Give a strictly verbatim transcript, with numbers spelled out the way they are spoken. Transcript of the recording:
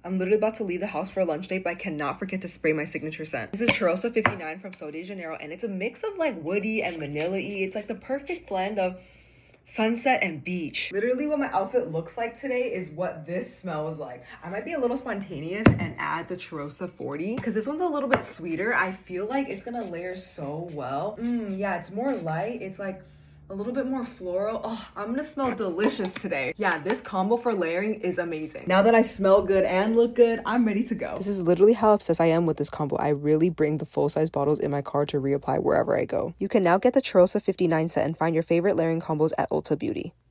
I'm literally about to leave the house for a lunch date, but I cannot forget to spray my signature scent. This is Cheirosa fifty-nine from Sol de Janeiro, and it's a mix of like woody and vanilla-y. It's like the perfect blend of sunset and beach. Literally what my outfit looks like today is what this smells like. I might be a little spontaneous and add the Cheirosa forty because this one's a little bit sweeter. I feel like it's gonna layer so well. Mm, yeah, it's more light. It's like a little bit more floral. Oh, I'm gonna smell delicious today. Yeah, this combo for layering is amazing. Now that I smell good and look good, I'm ready to go. This is literally how obsessed I am with this combo. I really bring the full-size bottles in my car to reapply wherever I go. You can now get the Cheirosa fifty-nine set and find your favorite layering combos at Ulta Beauty.